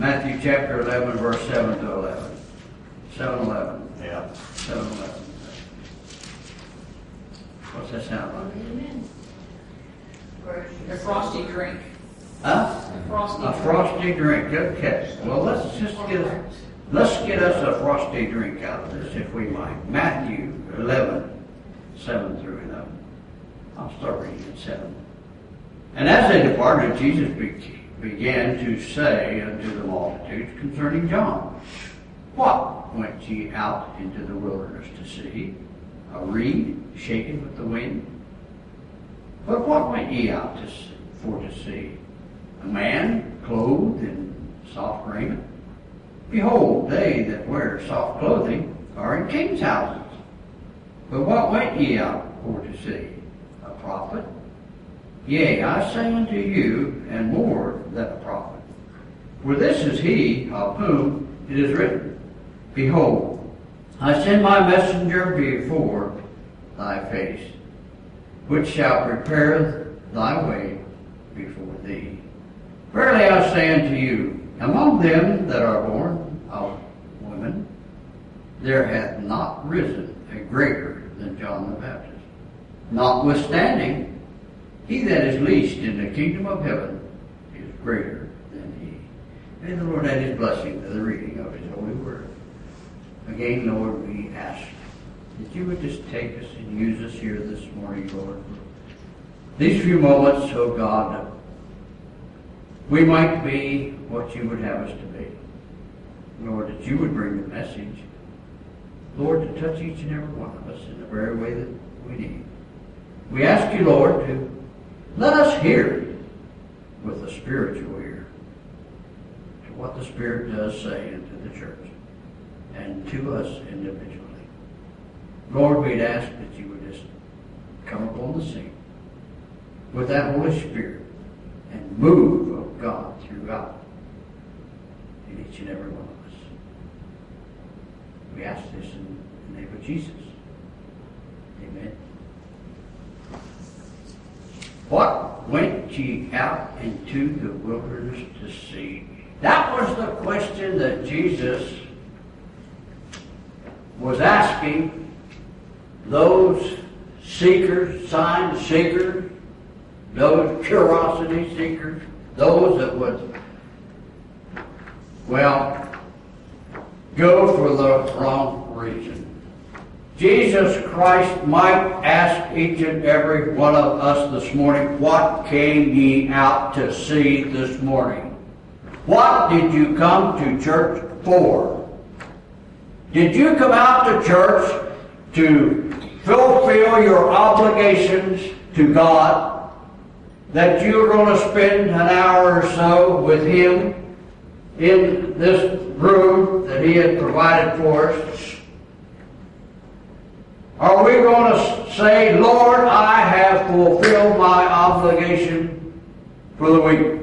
Matthew chapter 11, verse 7 to 11. 7:11. Yeah. 7:11. What's that sound like? A frosty drink. Huh? A frosty drink. Good catch. Well, let's get us a frosty drink out of this, if we might. Matthew 11, 7 through 11. I'll start reading at 7. And as they departed, Jesus began to say unto the multitudes concerning John, What went ye out into the wilderness to see? A reed shaken with the wind? But what went ye out for to see? A man clothed in soft raiment? Behold, they that wear soft clothing are in kings' houses. But what went ye out for to see? A prophet? Yea, I say unto you, and more than a prophet. For this is he of whom it is written, Behold, I send my messenger before thy face, which shall prepare thy way before thee. Verily I say unto you, among them that are born of women, there hath not risen a greater than John the Baptist. Notwithstanding, he that is least in the kingdom of heaven is greater than he. May the Lord add his blessing to the reading of his holy word. Again, Lord, we ask that you would just take us and use us here this morning, Lord. These few moments, oh God, that we might be what you would have us to be. Lord, that you would bring the message. Lord, to touch each and every one of us in the very way that we need. We ask you, Lord, to let us hear with a spiritual ear to what the Spirit does say into the church and to us individually. Lord, we'd ask that you would just come upon the scene with that Holy Spirit and move of God throughout in each and every one of us. We ask this in the name of Jesus. Amen. What went ye out into the wilderness to see? That was the question that Jesus was asking those seekers, sign seekers, those curiosity seekers, those that would, go for the wrong reason. Jesus Christ might ask each and every one of us this morning, what came ye out to see this morning? What did you come to church for? Did you come out to church to fulfill your obligations to God? That you're going to spend an hour or so with him in this room that he had provided for us? Are we going to say, Lord, I have fulfilled my obligation for the week?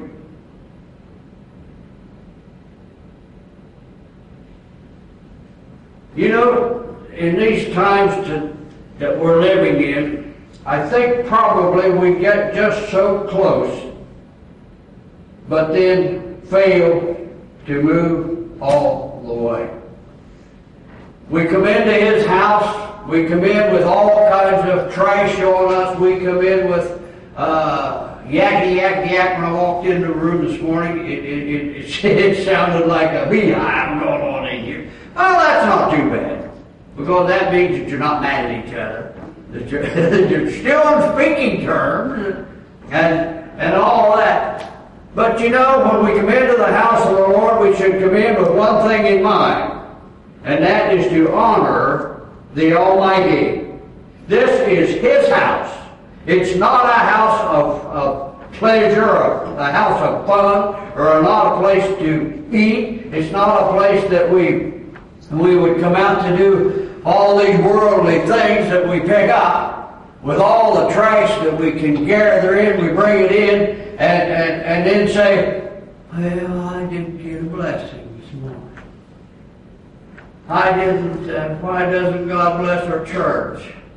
You know, in these times that we're living in, I think probably we get just so close, but then fail to move all the way. We come into his house. We come in with all kinds of trash on us. We come in with yakety yak yak. When I walked into the room this morning, it sounded like a beehive going on in here. Oh, that's not too bad, because that means that you're not mad at each other, that you're still on speaking terms, and all that. But you know, when we come into the house of the Lord, we should come in with one thing in mind, and that is to honor the Almighty. This is his house. It's not a house of pleasure, or a house of fun, or not a place to eat. It's not a place that we would come out to do all these worldly things that we pick up. With all the trash that we can gather in, we bring it in, and then say, well, I didn't get a blessing this morning. I didn't, why doesn't God bless our church?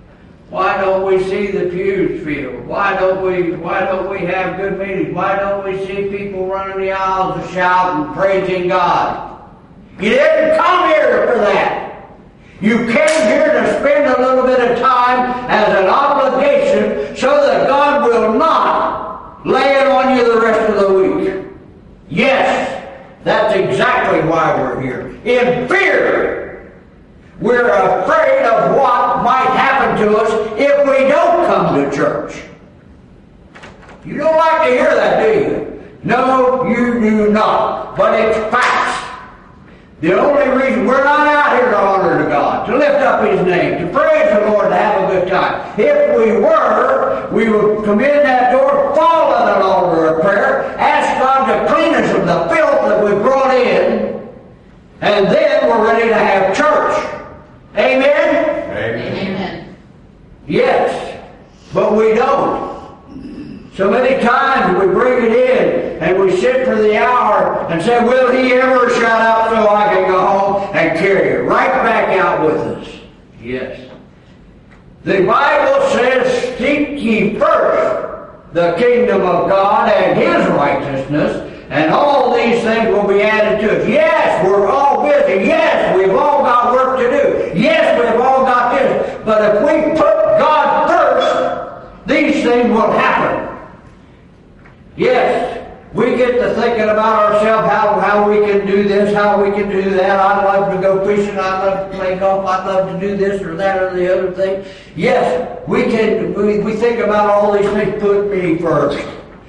Why don't we see the pews filled? Why don't we have good meetings? Why don't we see people running the aisles and shouting, praising God? You didn't come here for that. You came here to spend a little bit of time as an obligation so that God will not lay it on you the rest of the week. Yes, that's exactly why we're here. In fear. We're afraid of what might happen to us if we don't come to church. You don't like to hear that, do you? No, you do not. But it's facts. The only reason we're not out here to honor to God, to lift up His name, to praise the Lord, to have a good time. If we were, we would come in that door, fall at an altar of prayer, ask God to clean us of the filth that we brought in, and then we're ready to have church. Amen? Amen. Yes, but we don't. So many times we bring it in and we sit for the hour and say, will He ever shut up so I can go home, and carry it right back out with us? Yes. The Bible says, seek ye first the kingdom of God and His righteousness, and all these things will be added to us. Yes, we're all busy. Yes, we've all got work to do. Yes, we've all got this. But if we put God first, these things will happen. Yes, we get to thinking about ourselves, how we can do this, how we can do that. I'd love to go fishing. I'd love to play golf. I'd love to do this or that or the other thing. Yes, we think about all these things. Put me first.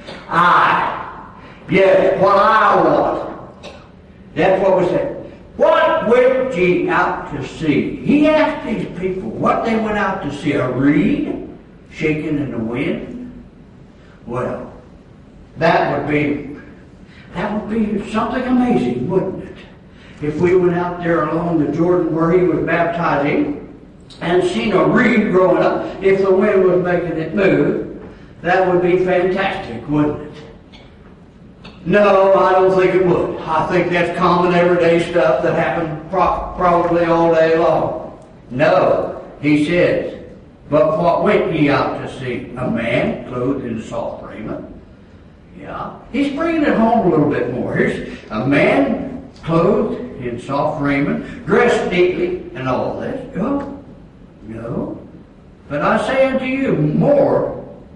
Yes, what I want. That's what we said. What went ye out to see? He asked these people what they went out to see. A reed shaking in the wind? Well, that would be something amazing, wouldn't it? If we went out there along the Jordan where He was baptizing and seen a reed growing up, if the wind was making it move, that would be fantastic, wouldn't it? No, I don't think it would. I think that's common everyday stuff that happened probably all day long. No, He says, but what went ye out to see? A man clothed in soft raiment. Yeah, He's bringing it home a little bit more. Here's a man clothed in soft raiment, dressed neatly, and all this. No. But I say unto you, more.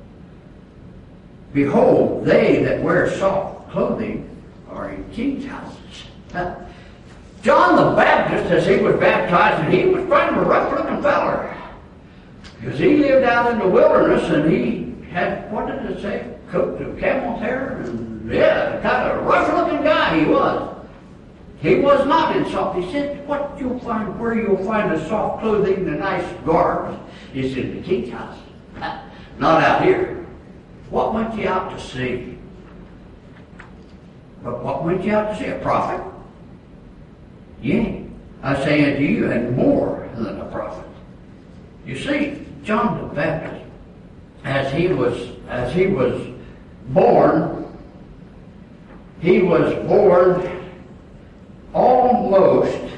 Behold, they that wear soft clothing are in king's houses. John the Baptist, as he was baptized, and he was kind of a rough-looking feller. Because he lived out in the wilderness, and he had, what did it say, coat of camel's hair? And yeah, kind of a rough-looking guy he was. He was not in soft. He said, where you'll find the soft clothing, the nice garbs, is in the king's house. Not out here. What went you out to see? But what went you out to see? A prophet? Yea, I say unto you, and more than a prophet. You see, John the Baptist, as he was born, he was born almost,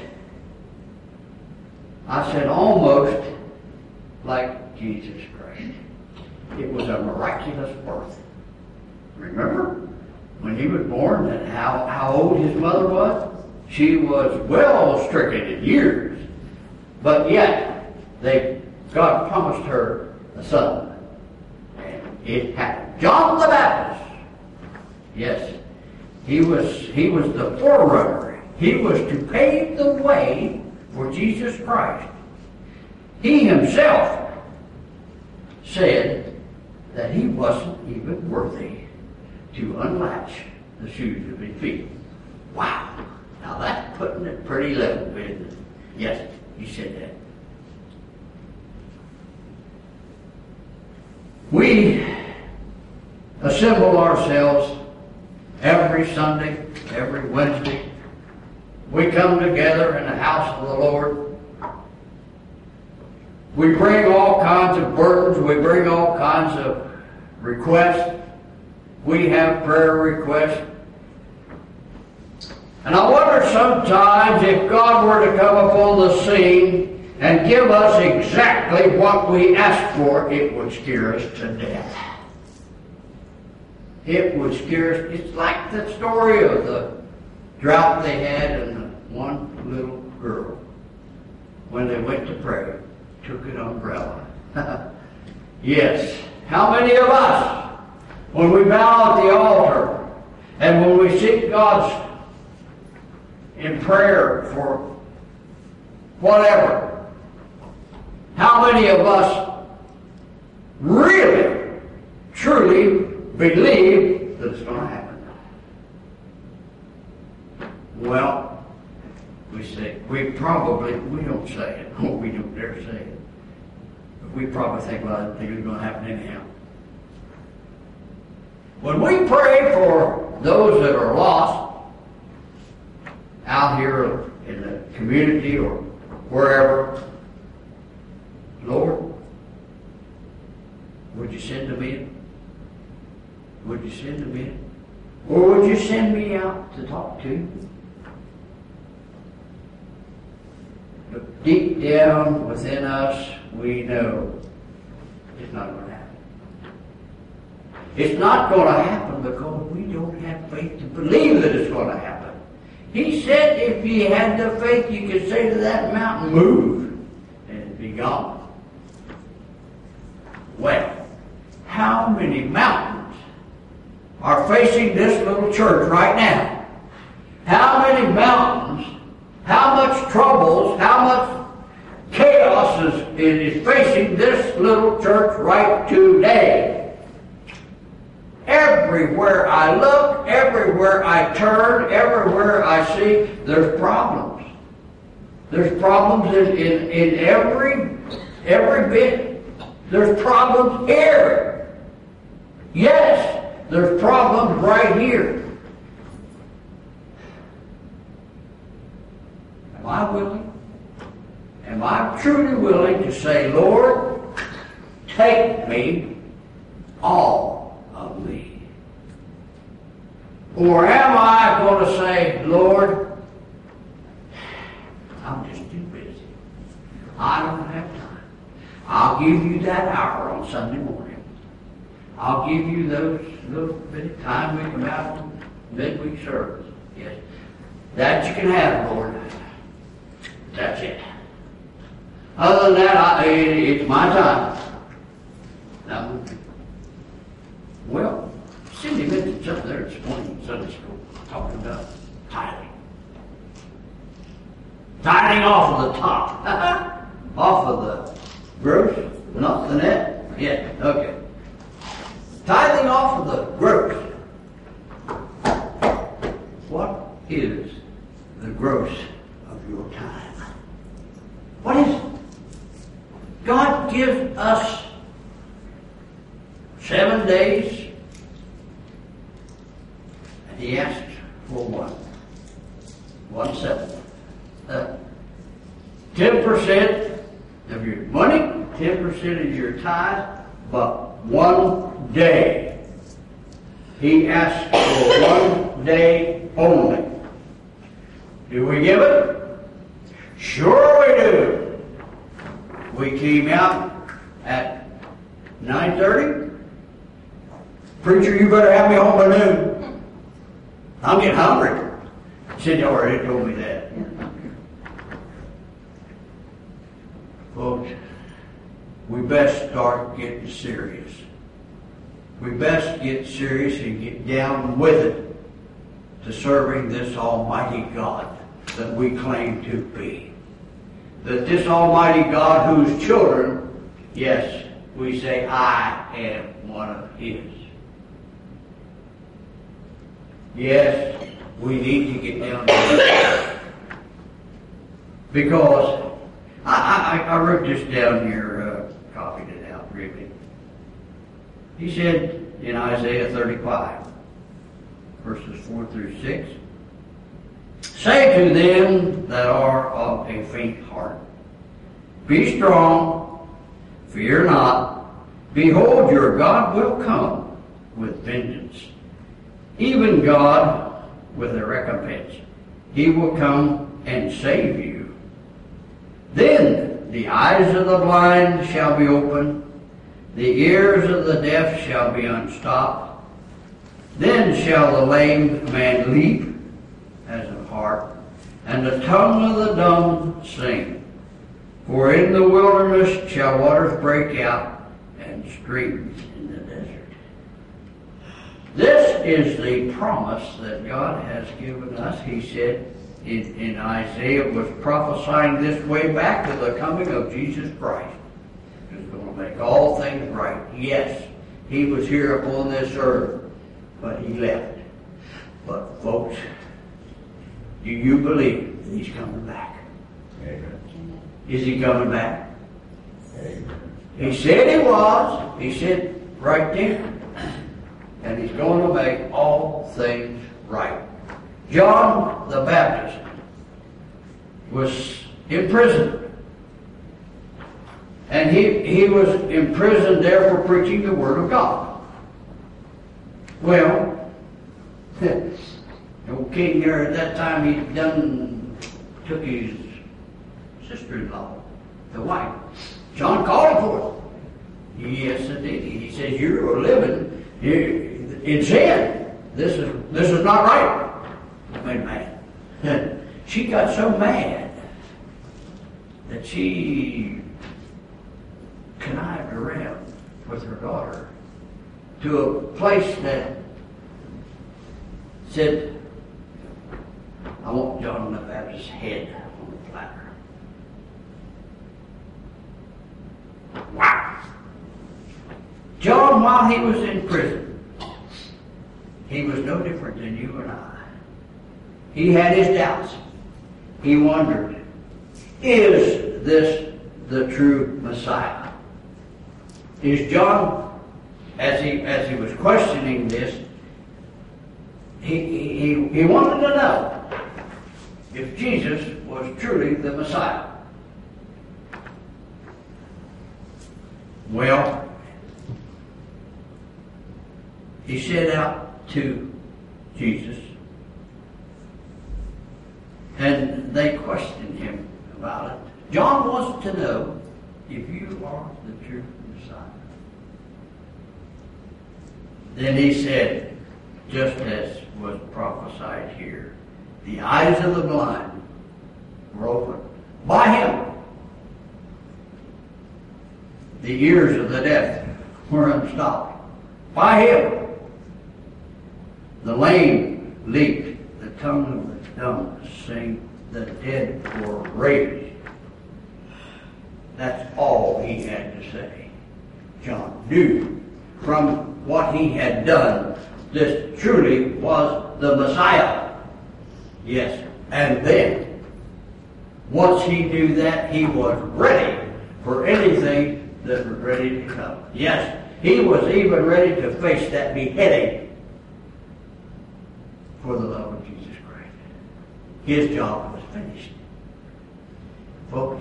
I said almost like Jesus Christ. It was a miraculous birth. Remember? When he was born, and how old his mother was? She was well stricken in years. But yet, God promised her a son. And it happened. John the Baptist. Yes. He was the forerunner. He was to pave the way for Jesus Christ. He himself said that he wasn't even worthy to unlatch the shoes of his feet. Wow. Now that's putting it pretty level, isn't it? Yes, he said that. We assemble ourselves every Sunday, every Wednesday. We come together in the house of the Lord. We bring all kinds of burdens. We bring all kinds of requests. We have prayer requests. And I wonder sometimes if God were to come upon the scene and give us exactly what we ask for, it would scare us to death. It would scare us. It's like the story of the drought they had and the one little girl, when they went to pray, took an umbrella. Yes. How many of us, when we bow at the altar and when we seek God's in prayer for whatever, how many of us really, truly believe that it's going to happen? Well, we don't say it. We don't dare say it. But we probably think, well, I think it's going to happen anyhow. When we pray for those that are lost out here in the community or wherever, Lord, would you send them in? Would you send them in? Or would you send me out to talk to you? But deep down within us, we know it's not going to happen. It's not going to happen because we don't have faith to believe that it's going to happen. He said if you had the faith, you could say to that mountain, move, and it'd be gone. Well, how many mountains are facing this little church right now? How many mountains, how much troubles, how much chaos is facing this little church right today? Everywhere I look, everywhere I turn, everywhere I see, there's problems. There's problems in every bit. There's problems here. Yes, there's problems right here. Am I willing? Am I truly willing to say, Lord, take me, all of me? Or am I going to say, Lord, I'm just too busy. I don't have time. I'll give you that hour on Sunday morning. I'll give you those little bit of time we come out on midweek service. Yes. That you can have, Lord. That's it. Other than that, it's my time. Now, well, Cindy mentioned something there this morning in Sunday school, talking about tithing. Tithing off of the top. Off of the gross, not the net? Yeah, okay. Tithing off of the gross. What is the gross of your time? What is it? God gives us 7 days, and He asks for what? 1/7. 10% of your money, 10% of your tithe, but 1 day. He asks for 1 day only. Do we give it? Sure we do. We came out at 9:30. Preacher, you better have me home by noon. I'm getting hungry. Cindy already told me that. Folks, we best start getting serious. We best get serious and get down with it to serving this Almighty God that we claim to be. That this Almighty God whose children, yes, we say, I am one of His. Yes, we need to get down to it. Because I wrote this down here, copied it out really. He said in Isaiah 35, verses 4 through 6, say to them that are of a faint heart, be strong, fear not. Behold, your God will come with vengeance, even God with a recompense. He will come and save you. Then the eyes of the blind shall be opened, the ears of the deaf shall be unstopped. Then shall the lame man leap as an hart, and the tongue of the dumb sing. For in the wilderness shall waters break out, and streams in the desert. This is the promise that God has given us. He said in Isaiah, was prophesying this way back to the coming of Jesus Christ. He was going to make all things right. Yes, he was here upon this earth, but he left. But folks, do you believe that he's coming back? Amen. Is he coming back? Amen. He said he was. He said right there. And he's going to make all things right. John the Baptist was in prison. And he was imprisoned there for preaching the Word of God. Well, the old king there at that time, he took his sister-in-law, the wife. John called him for it. Yes, indeed. He says, you're living in sin. This is not right. Made mad. She got so mad that she connived around with her daughter to a place that said, I want John the Baptist's head on the platter. Wow. John, while he was in prison, he was no different than you and I. He had his doubts. He wondered, is this the true Messiah? Is John, as he was questioning this, he wanted to know if Jesus was truly the Messiah. Well, he set out to Jesus, and they questioned him about it. John wants to know if you are the true Messiah. Then he said, just as was prophesied here, the eyes of the blind were opened by him. The ears of the deaf were unstopped by him. The lame leaped, the tongue of the dumb sang, the dead were raised. That's all he had to say. John knew from what he had done, this truly was the Messiah. Yes, and then, once he knew that, he was ready for anything that was ready to come. Yes, he was even ready to face that beheading for the love of Jesus Christ. His job was finished. Folks,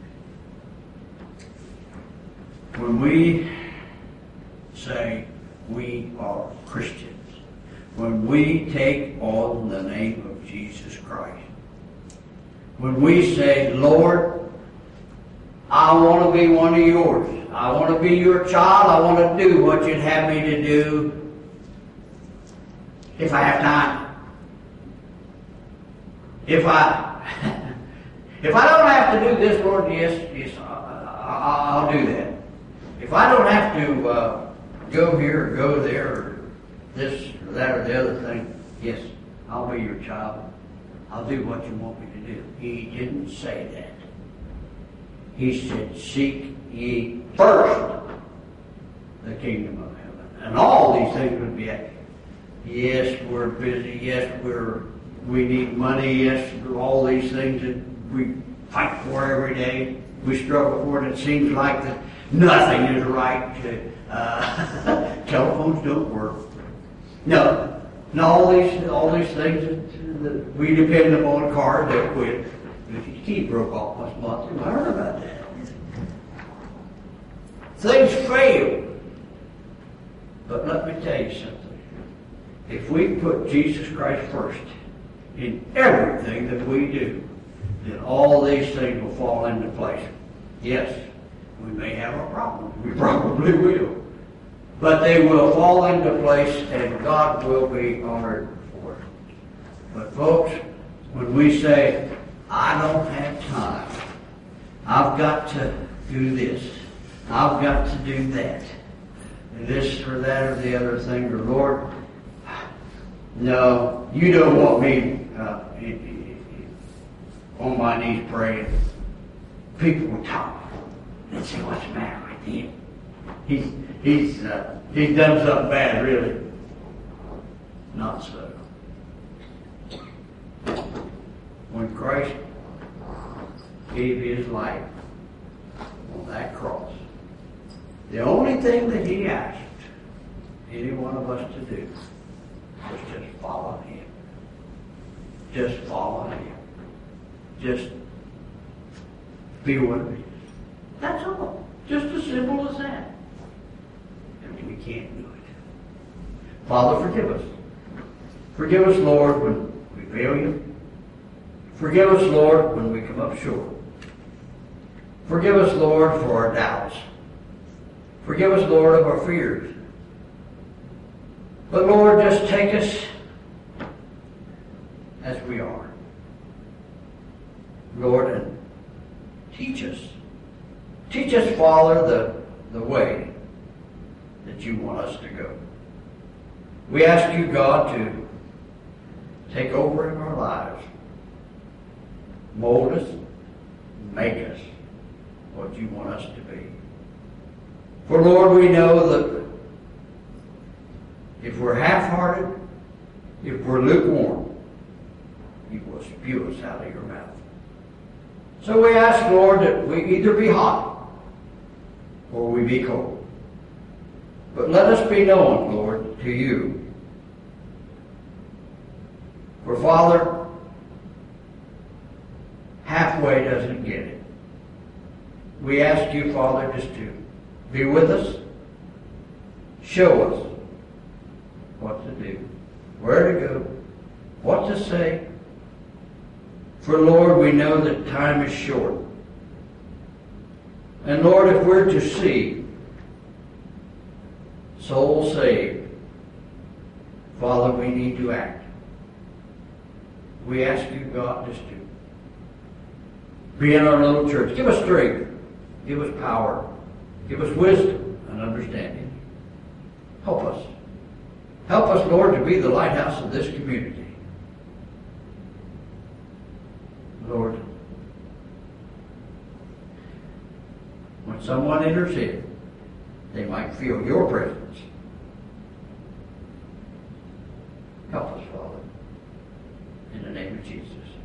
when we say we are Christians, when we take on the name of Jesus Christ, when we say, Lord, I want to be one of yours. I want to be your child. I want to do what you'd have me to do if I have time. If I don't have to do this, Lord, yes, I'll do that. If I don't have to go here or go there or this or that or the other thing, yes, I'll be your child. I'll do what you want me to do. He didn't say that. He said, seek ye first the kingdom of heaven. And all these things would be added. Yes, we're busy. Yes, we need money. Yes, all these things that we fight for every day. We struggle for it. It seems like that nothing is right. Telephones don't work. No, all these things that we depend upon, cars that quit. If your key broke off last month, I heard about that. Things fail. But let me tell you something. If we put Jesus Christ first in everything that we do, then all these things will fall into place. Yes, we may have a problem. We probably will. But they will fall into place and God will be honored for it. But folks, when we say, I don't have time, I've got to do this, I've got to do that, and this or that or the other thing, or Lord, no, you don't want me on my knees praying. People will talk. Let's see what's the matter with him. He's done something bad, really. Not so. When Christ gave his life on that cross, the only thing that he asked any one of us to do was just follow him. Just follow him. Just be what it is. That's all. Just as simple as that. And we can't do it. Father, forgive us. Forgive us, Lord, when we fail you. Forgive us, Lord, when we come up short. Forgive us, Lord, for our doubts. Forgive us, Lord, of our fears. But Lord, just take us as we are. Lord, and teach us. Teach us, Father, the way that you want us to go. We ask you, God, to take over in our lives. Mold us, make us what you want us to be. For Lord, we know that if we're half-hearted, if we're lukewarm, you will spew us out of your mouth. So we ask, Lord, that we either be hot or we be cold. But let us be known, Lord, to you. For Father, halfway doesn't get it. We ask you, Father, just to be with us, show us what to do, where to go, what to say. For Lord, we know that time is short. And Lord, if we're to see souls saved, Father, we need to act. We ask you, God, just to be in our little church. Give us strength. Give us power. Give us wisdom and understanding. Help us. Help us, Lord, to be the lighthouse of this community. Lord, when someone enters in, they might feel your presence. Help us, Father. In the name of Jesus.